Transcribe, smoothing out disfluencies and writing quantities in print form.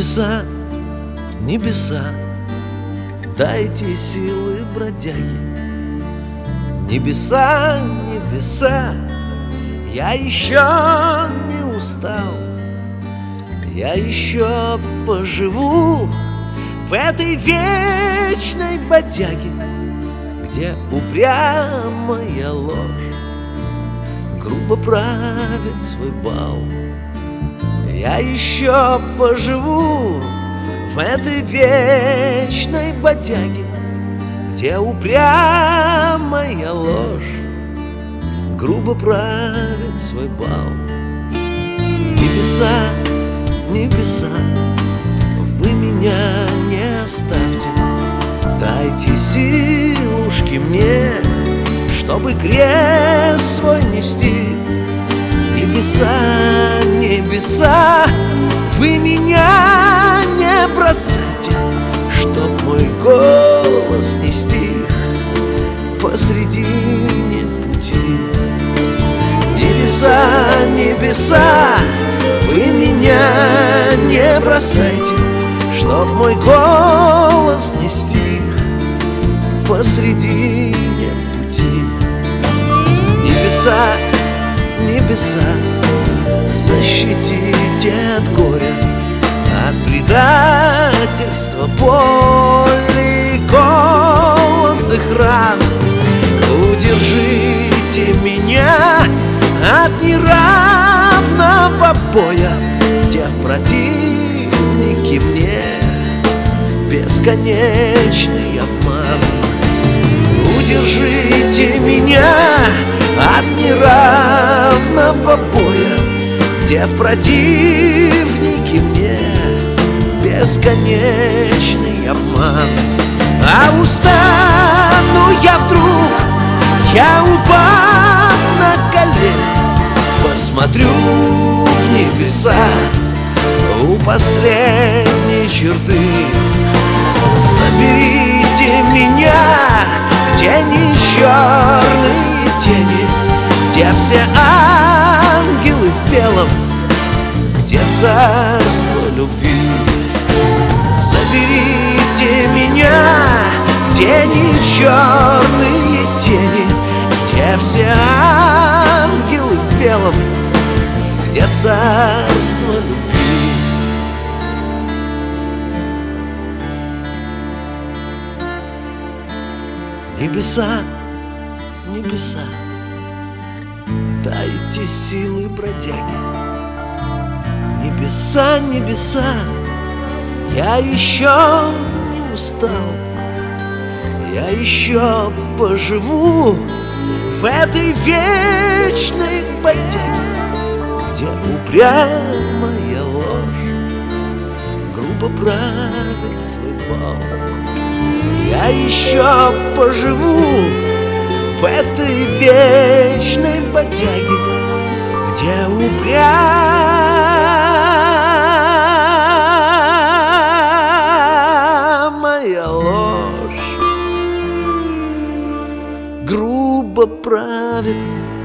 Небеса, небеса, дайте силы бродяги. Небеса, небеса, я еще не устал. Я еще поживу в этой вечной бодяге, где упрямая ложь грубо правит свой бал. Я еще поживу в этой вечной бодяге, где упрямая ложь грубо правит свой бал. Небеса, небеса, вы меня не оставьте, дайте силушки мне, чтобы крест свой нести. Небеса, небеса, вы меня не бросайте, чтоб мой голос не стих посредине пути. Небеса, небеса, вы меня не бросайте, чтоб мой голос не стих посредине пути. Небеса, небеса, защитите от горя, от предательства, боли, голодных ран. Удержите меня от неравного боя, где противники мне бесконечный обман. Удержите меня от неравного боя, где в противнике мне бесконечный обман. А устану я вдруг, я упав на колени, посмотрю в небеса у последней черты. Заберите меня, где не черные тени, где все ангелы в белом, где царство любви. Заберите меня, где не черные тени, где все ангелы в белом, где царство любви. Небеса, небеса, дайте силы бродяги. Небеса, небеса, я еще не устал. Я еще поживу в этой вечной бодяге, где упрямая ложь грубо правит свой бал. Я еще поживу в этой вечной бодяге, где упрямая ложь грубо правит